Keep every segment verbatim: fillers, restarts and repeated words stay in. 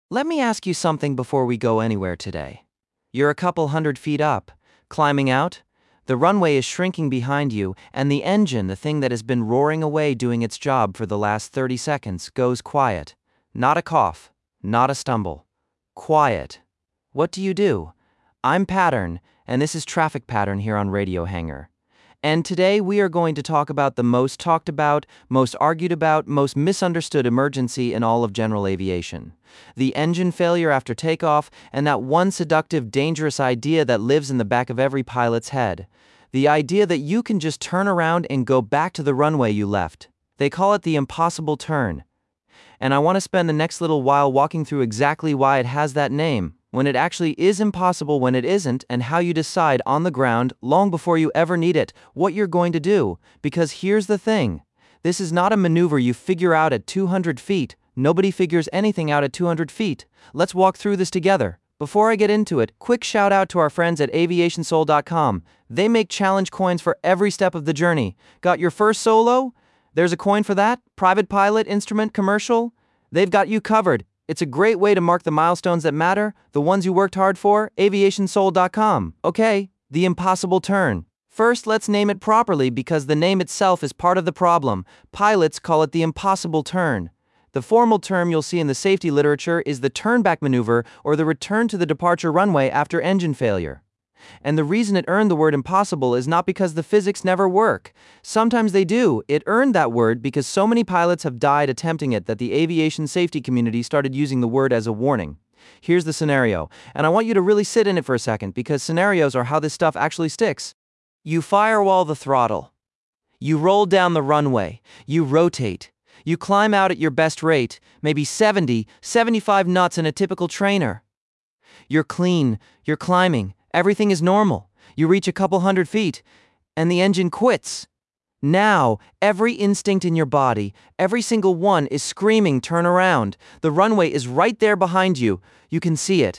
Let me ask you something before we go anywhere today. You're a couple hundred feet up, climbing out. The runway is shrinking behind you, and the engine, the thing that has been roaring away doing its job for the last thirty seconds, goes quiet. Not a cough, not a stumble. Quiet. What do you do? I'm Pattern, and this is Traffic Pattern here on Radio Hangar. And today we are going to talk about the most talked about, most argued about, most misunderstood emergency in all of general aviation. The engine failure after takeoff, and that one seductive, dangerous idea that lives in the back of every pilot's head. The idea that you can just turn around and go back to the runway you left. They call it the impossible turn. And I want to spend the next little while walking through exactly why it has that name, when it actually is impossible when it isn't, and how you decide on the ground, long before you ever need it, what you're going to do. Because here's the thing. This is not a maneuver you figure out at two hundred feet. Nobody figures anything out at two hundred feet. Let's walk through this together. Before I get into it, quick shout out to our friends at aviation soul dot com. They make challenge coins for every step of the journey. Got your first solo? There's a coin for that. Private pilot, instrument, commercial? They've got you covered. It's a great way to mark the milestones that matter, the ones you worked hard for. aviation soul dot com. Okay, the impossible turn. First, let's name it properly because the name itself is part of the problem. Pilots call it the impossible turn. The formal term you'll see in the safety literature is the turnback maneuver, or the return to the departure runway after engine failure. And the reason it earned the word impossible is not because the physics never work. Sometimes they do. It earned that word because so many pilots have died attempting it that the aviation safety community started using the word as a warning. Here's the scenario, and I want you to really sit in it for a second because scenarios are how this stuff actually sticks. You firewall the throttle. You roll down the runway. You rotate. You climb out at your best rate, maybe seventy, seventy-five knots in a typical trainer. You're clean. You're climbing. Everything is normal. You reach a couple hundred feet, and the engine quits. Now, every instinct in your body, every single one is screaming, turn around. The runway is right there behind you. You can see it.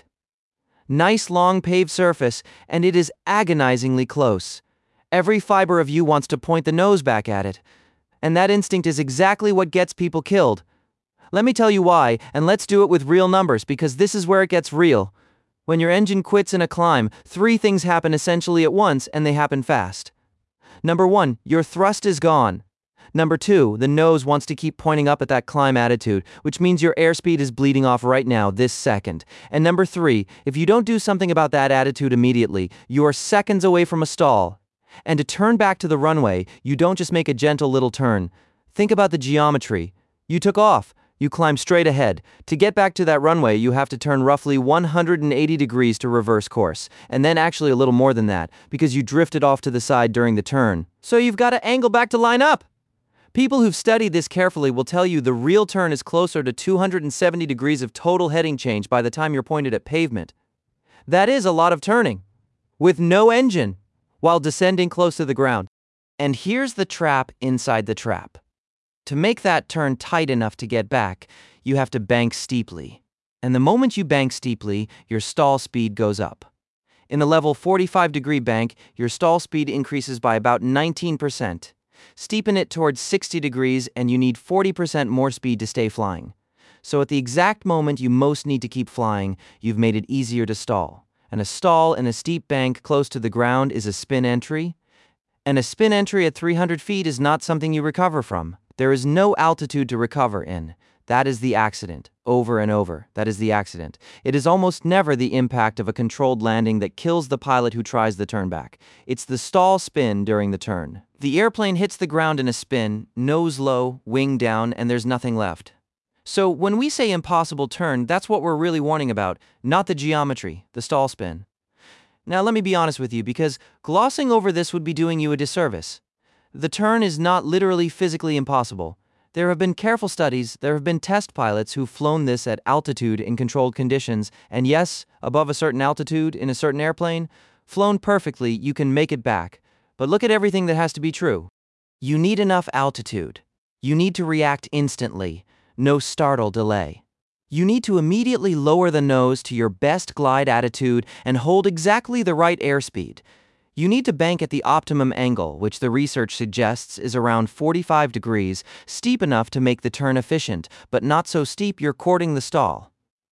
Nice long paved surface, and it is agonizingly close. Every fiber of you wants to point the nose back at it. And that instinct is exactly what gets people killed. Let me tell you why, and let's do it with real numbers because this is where it gets real. When your engine quits in a climb, three things happen essentially at once, and they happen fast. Number one, your thrust is gone. Number two, the nose wants to keep pointing up at that climb attitude, which means your airspeed is bleeding off right now, this second. And number three, if you don't do something about that attitude immediately, you are seconds away from a stall. And to turn back to the runway, you don't just make a gentle little turn. Think about the geometry. You took off. You climb straight ahead. To get back to that runway, you have to turn roughly one hundred eighty degrees to reverse course, and then actually a little more than that, because you drifted off to the side during the turn. So you've got to angle back to line up. People who've studied this carefully will tell you the real turn is closer to two hundred seventy degrees of total heading change by the time you're pointed at pavement. That is a lot of turning, with no engine, while descending close to the ground. And here's the trap inside the trap. To make that turn tight enough to get back, you have to bank steeply. And the moment you bank steeply, your stall speed goes up. In the level forty-five degree bank, your stall speed increases by about nineteen percent. Steepen it towards sixty degrees and you need forty percent more speed to stay flying. So at the exact moment you most need to keep flying, you've made it easier to stall. And a stall in a steep bank close to the ground is a spin entry. And a spin entry at three hundred feet is not something you recover from. There is no altitude to recover in. That is the accident. Over and over. That is the accident. It is almost never the impact of a controlled landing that kills the pilot who tries the turn back. It's the stall spin during the turn. The airplane hits the ground in a spin, nose low, wing down, and there's nothing left. So when we say impossible turn, that's what we're really warning about, not the geometry, the stall spin. Now let me be honest with you, because glossing over this would be doing you a disservice. The turn is not literally physically impossible. There have been careful studies, there have been test pilots who've flown this at altitude in controlled conditions, and yes, above a certain altitude in a certain airplane, flown perfectly, you can make it back. But look at everything that has to be true. You need enough altitude. You need to react instantly, no startle delay. You need to immediately lower the nose to your best glide attitude and hold exactly the right airspeed. You need to bank at the optimum angle, which the research suggests is around forty-five degrees, steep enough to make the turn efficient, but not so steep you're courting the stall.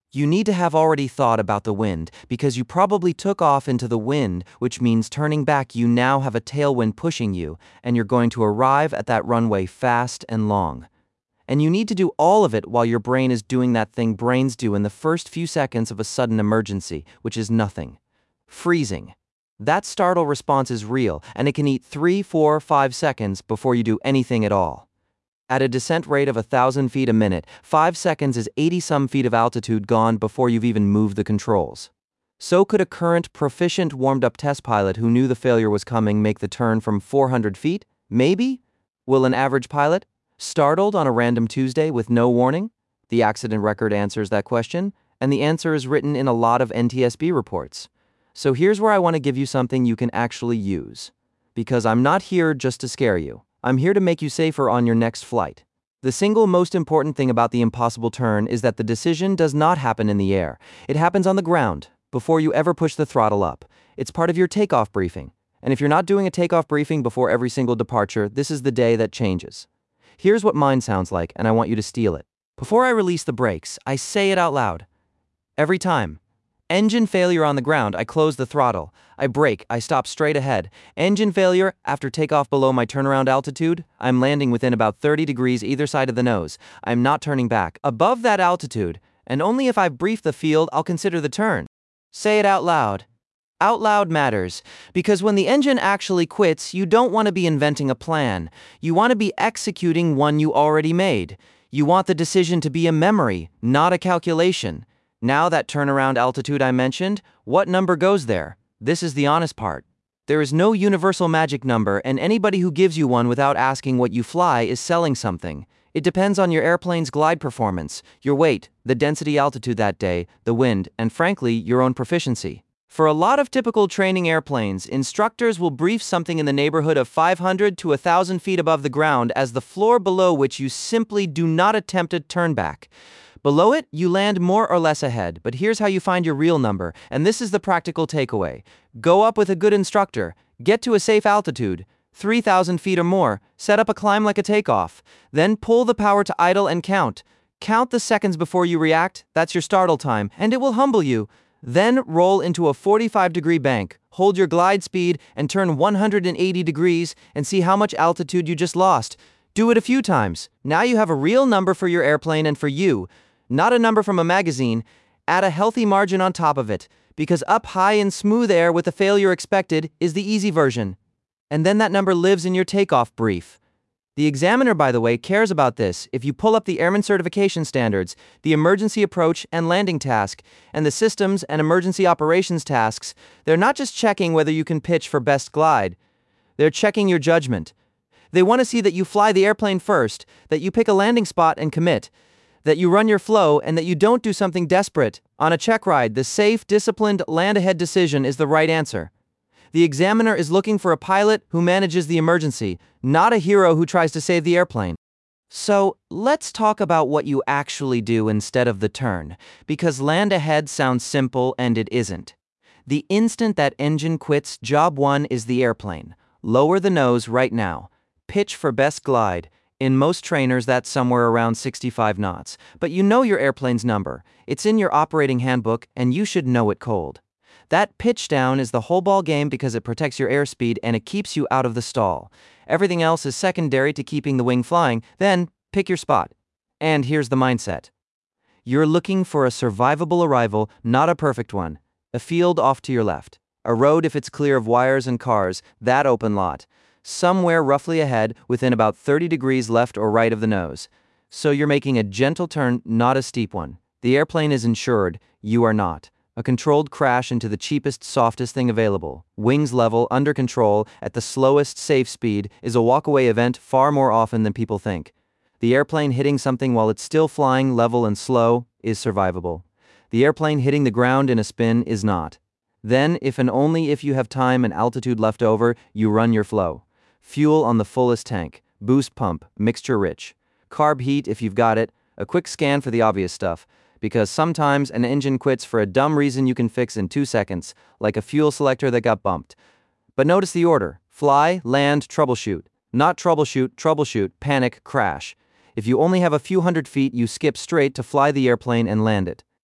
You need to have already thought about the wind, because you probably took off into the wind, which means turning back you now have a tailwind pushing you, and you're going to arrive at that runway fast and long. And you need to do all of it while your brain is doing that thing brains do in the first few seconds of a sudden emergency, which is nothing. Freezing. That startle response is real, and it can eat three, four, five seconds before you do anything at all. At a descent rate of a thousand feet a minute, five seconds is eighty-some feet of altitude gone before you've even moved the controls. So could a current, proficient, warmed-up test pilot who knew the failure was coming make the turn from four hundred feet? Maybe? Will an average pilot? Startled on a random Tuesday with no warning? The accident record answers that question, and the answer is written in a lot of N T S B reports. So here's where I want to give you something you can actually use. Because I'm not here just to scare you. I'm here to make you safer on your next flight. The single most important thing about the impossible turn is that the decision does not happen in the air. It happens on the ground, before you ever push the throttle up. It's part of your takeoff briefing. And if you're not doing a takeoff briefing before every single departure, this is the day that changes. Here's what mine sounds like, and I want you to steal it. Before I release the brakes, I say it out loud. Every time. Engine failure on the ground, I close the throttle. I brake, I stop straight ahead. Engine failure, after takeoff below my turnaround altitude, I'm landing within about thirty degrees either side of the nose. I'm not turning back. Above that altitude, and only if I've briefed the field, I'll consider the turn. Say it out loud. Out loud matters, because when the engine actually quits, you don't want to be inventing a plan. You want to be executing one you already made. You want the decision to be a memory, not a calculation. Now that turnaround altitude I mentioned, what number goes there? This is the honest part. There is no universal magic number, and anybody who gives you one without asking what you fly is selling something. It depends on your airplane's glide performance, your weight, the density altitude that day, the wind, and frankly, your own proficiency. For a lot of typical training airplanes, instructors will brief something in the neighborhood of five hundred to one thousand feet above the ground as the floor below which you simply do not attempt a turn back. Below it, you land more or less ahead, but here's how you find your real number, and this is the practical takeaway. Go up with a good instructor, get to a safe altitude, three thousand feet or more, set up a climb like a takeoff, then pull the power to idle and count. Count the seconds before you react, that's your startle time, and it will humble you. Then roll into a forty-five degree bank, hold your glide speed, and turn one hundred eighty degrees, and see how much altitude you just lost. Do it a few times. Now you have a real number for your airplane and for you. Not a number from a magazine. Add a healthy margin on top of it, because up high in smooth air with a failure expected is the easy version. And then that number lives in your takeoff brief. The examiner, by the way, cares about this. If you pull up the Airman Certification Standards, the Emergency Approach and Landing Task, and the Systems and Emergency Operations tasks, they're not just checking whether you can pitch for best glide. They're checking your judgment. They want to see that you fly the airplane first, that you pick a landing spot and commit, that you run your flow, and that you don't do something desperate. On a check ride, the safe, disciplined, land-ahead decision is the right answer. The examiner is looking for a pilot who manages the emergency, not a hero who tries to save the airplane. So, let's talk about what you actually do instead of the turn, because land ahead sounds simple and it isn't. The instant that engine quits, job one is the airplane. Lower the nose right now. Pitch for best glide. In most trainers, that's somewhere around sixty-five knots. But you know your airplane's number. It's in your operating handbook, and you should know it cold. That pitch down is the whole ball game because it protects your airspeed and it keeps you out of the stall. Everything else is secondary to keeping the wing flying. Then, pick your spot. And here's the mindset. You're looking for a survivable arrival, not a perfect one. A field off to your left. A road if it's clear of wires and cars, that open lot. Somewhere roughly ahead, within about thirty degrees left or right of the nose. So you're making a gentle turn, not a steep one. The airplane is insured, you are not. A controlled crash into the cheapest, softest thing available, wings level, under control, at the slowest safe speed, is a walkaway event far more often than people think. The airplane hitting something while it's still flying, level and slow, is survivable. The airplane hitting the ground in a spin is not. Then, if and only if you have time and altitude left over, you run your flow. Fuel on the fullest tank, boost pump, mixture rich. Carb heat if you've got it, a quick scan for the obvious stuff, because sometimes an engine quits for a dumb reason you can fix in two seconds, like a fuel selector that got bumped. But notice the order: fly, land, troubleshoot. Not troubleshoot, troubleshoot, panic, crash. If you only have a few hundred feet, you skip straight to fly the airplane and land it.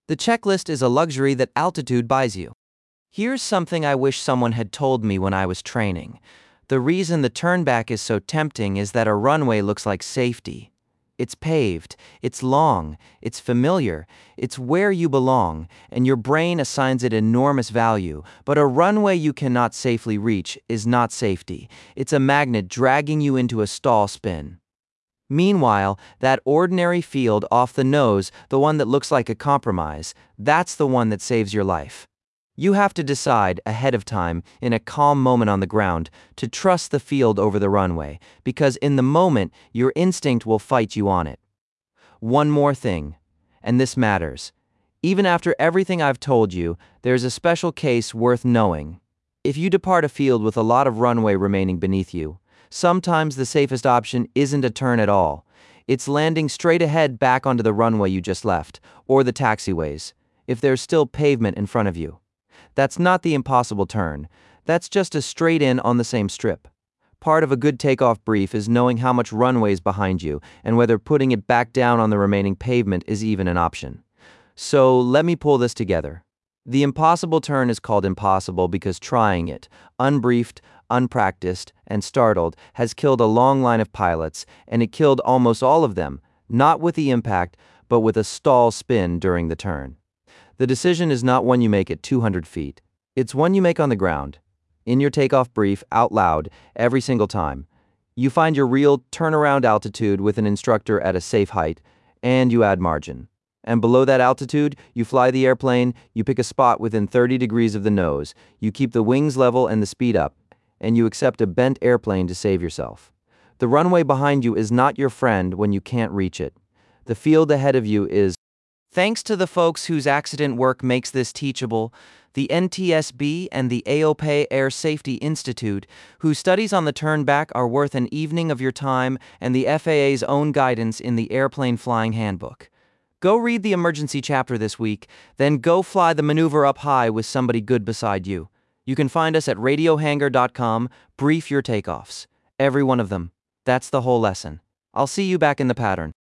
The checklist is a luxury that altitude buys you. Here's something I wish someone had told me when I was training. The reason the turnback is so tempting is that a runway looks like safety. It's paved, it's long, it's familiar, it's where you belong, and your brain assigns it enormous value. But a runway you cannot safely reach is not safety. It's a magnet dragging you into a stall spin. Meanwhile, that ordinary field off the nose, the one that looks like a compromise, that's the one that saves your life. You have to decide ahead of time, in a calm moment on the ground, to trust the field over the runway, because in the moment, your instinct will fight you on it. One more thing, and this matters. Even after everything I've told you, there's a special case worth knowing. If you depart a field with a lot of runway remaining beneath you, sometimes the safest option isn't a turn at all. It's landing straight ahead back onto the runway you just left, or the taxiways, if there's still pavement in front of you. That's not the impossible turn. That's just a straight in on the same strip. Part of a good takeoff brief is knowing how much runway is behind you and whether putting it back down on the remaining pavement is even an option. So let me pull this together. The impossible turn is called impossible because trying it, unbriefed, unpracticed, and startled, has killed a long line of pilots, and it killed almost all of them, not with the impact, but with a stall spin during the turn. The decision is not one you make at two hundred feet. It's one you make on the ground, in your takeoff brief, out loud, every single time. You find your real turnaround altitude with an instructor at a safe height, and you add margin. And below that altitude, you fly the airplane, you pick a spot within thirty degrees of the nose, you keep the wings level and the speed up, and you accept a bent airplane to save yourself. The runway behind you is not your friend when you can't reach it. The field ahead of you is. Thanks to the folks whose accident work makes this teachable, the N T S B and the A O P A Air Safety Institute, whose studies on the turnback are worth an evening of your time, and the F A A's own guidance in the Airplane Flying Handbook. Go read the emergency chapter this week, then go fly the maneuver up high with somebody good beside you. You can find us at radio hangar dot com, brief your takeoffs. Every one of them. That's the whole lesson. I'll see you back in the pattern.